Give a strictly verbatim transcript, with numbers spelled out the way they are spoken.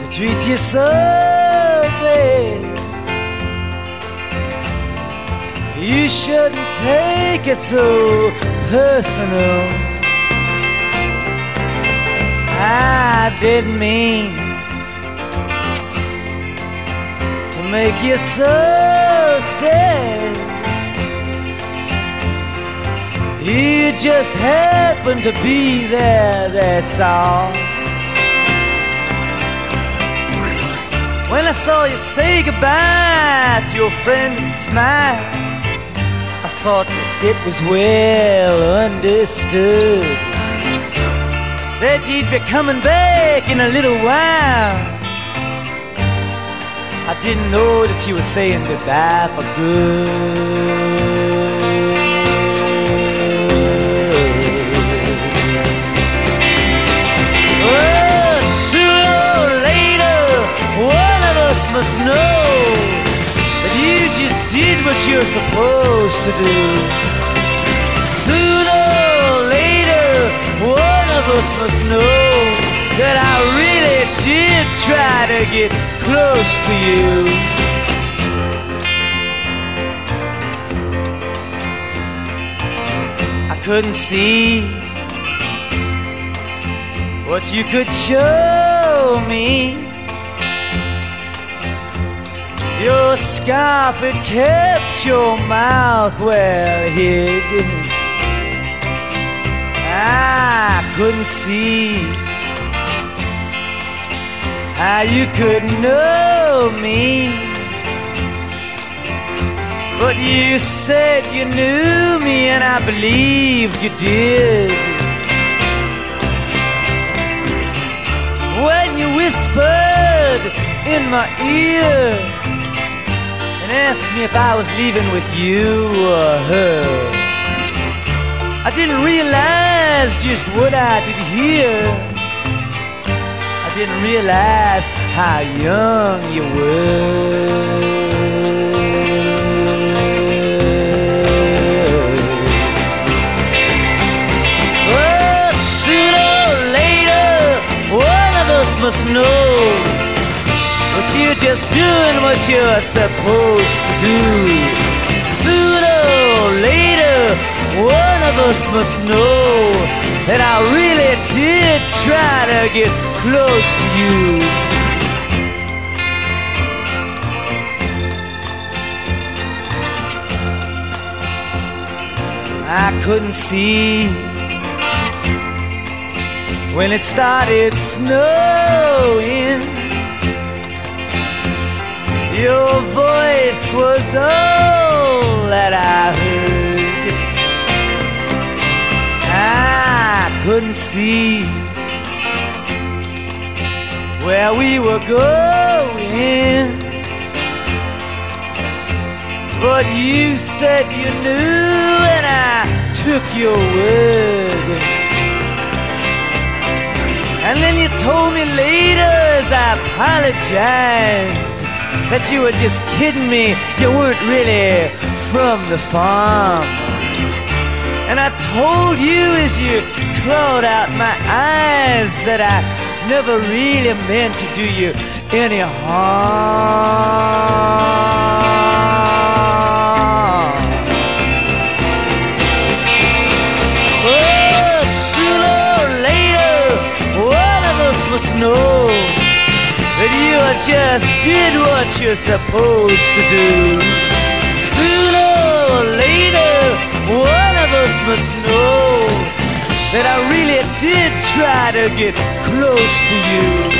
treat you so bad. You shouldn't take it so personal. I didn't mean to make you so sad. You just happened to be there, that's all. When I saw you say goodbye to your friend and smile, I thought that it was well understood that you'd be coming back in a little while. I didn't know that you were saying goodbye for good. Well, sooner or later, one of us must know that you just did what you're supposed to do. Sooner or later, one of us must know that I really did try to get close to you. I couldn't see what you could show me. Your scarf, it kept your mouth well hid. I couldn't see how you could know me, but you said you knew me, and I believed you did. When you whispered in my ear and asked me if I was leaving with you or her, I didn't realize just what I did hear. I didn't realize how young you were. But sooner or later, one of us must know that you're just doing what you're supposed to do. Sooner or later, one of us must know that I really did try to get close to you. I couldn't see when it started snowing. Your voice was all that I heard. I couldn't see where we were going, but you said you knew, and I took your word. And then you told me later, as I apologized, that you were just kidding me, you weren't really from the farm. And I told you as you clawed out my eyes that I never really meant to do you any harm. But sooner or later, one of us must know that you just did what you're supposed to do. Sooner or later, one of us must know that I really did try to get close to you.